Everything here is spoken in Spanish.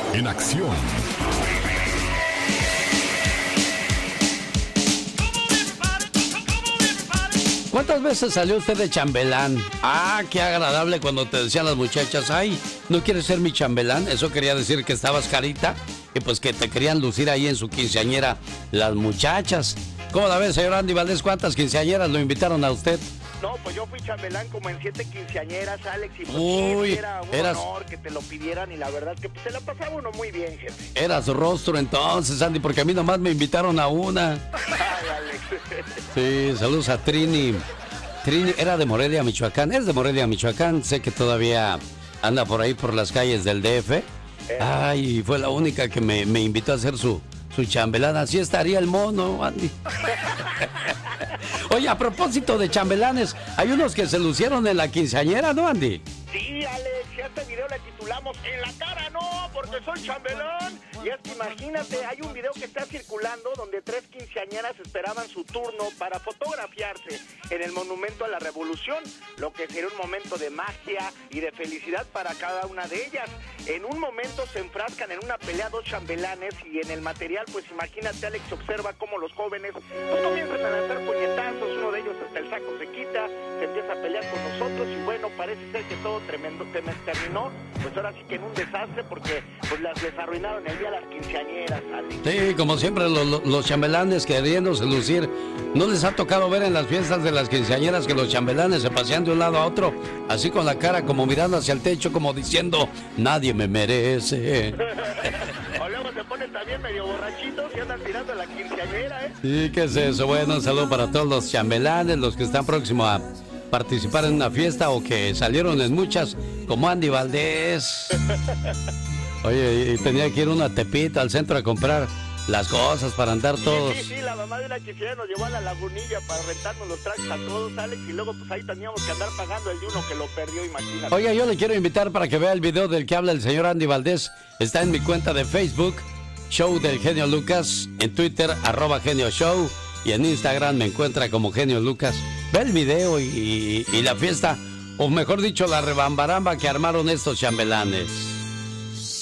en acción. ¿Cuántas veces salió usted de chambelán? Ah, qué agradable cuando te decían las muchachas, ay, ¿no quieres ser mi chambelán? Eso quería decir que estabas carita y pues que te querían lucir ahí en su quinceañera las muchachas. ¿Cómo la ves, señor Andy Valdés? ¿Cuántas quinceañeras lo invitaron a usted? No, pues yo fui chambelán como en 7 quinceañeras, Alex, y pues Uy, sí, era un honor que te lo pidieran y la verdad que pues, se la pasaba uno muy bien, jefe. Eras rostro entonces, Andy, porque a mí nomás me invitaron a una. Ay, Alex. Sí, saludos a Trini. Trini era de Morelia, Michoacán. Es de Morelia, Michoacán. Sé que todavía anda por ahí por las calles del DF. Ay, fue la única que me invitó a hacer su chambelán. Así estaría el mono, Andy. Oye, a propósito de chambelanes, hay unos que se lucieron en la quinceañera, ¿no, Andy? Sí, Alex, y a este video le titulamos En la cara no, porque soy chambelán. Y es que imagínate, hay un video que está circulando donde 3 quinceañeras esperaban su turno para fotografiarse en el Monumento a la Revolución, lo que sería un momento de magia y de felicidad para cada una de ellas. En un momento se enfrascan en una pelea 2 chambelanes y en el material, pues imagínate, Alex, observa cómo los jóvenes pues comienzan a lanzar puñetazos, uno de ellos hasta el saco se quita, se empieza a pelear con nosotros y bueno, parece ser que todo tremendo terminó, pues ahora sí que en un desastre porque pues les arruinaron el día a las quinceañeras, Alex. Sí, como siempre los chambelanes queriéndose lucir. ¿No les ha tocado ver en las fiestas de las quinceañeras que los chambelanes se pasean de un lado a otro, así con la cara como mirando hacia el techo, como diciendo, nadie me merece? O luego se ponen también medio borrachitos y andan tirando a la quinceañera, ¿eh? Sí, ¿qué es eso? Bueno, un saludo para todos los chambelanes, los que están próximos a participar en una fiesta o que salieron en muchas, como Andy Valdés. Oye, y tenía que ir uno a Tepito, al centro, a comprar las cosas para andar todos. Sí, la mamá de una quinceañera nos llevó a la Lagunilla para rentarnos los trajes a todos, Alex, y luego pues ahí teníamos que andar pagando el de uno que lo perdió, imagínate. Oiga, yo le quiero invitar para que vea el video del que habla el señor Andy Valdés. Está en mi cuenta de Facebook, Show del Genio Lucas, en Twitter, @Genio Show, y en Instagram me encuentra como Genio Lucas. Ve el video y la fiesta, o mejor dicho, la rebambaramba que armaron estos chambelanes.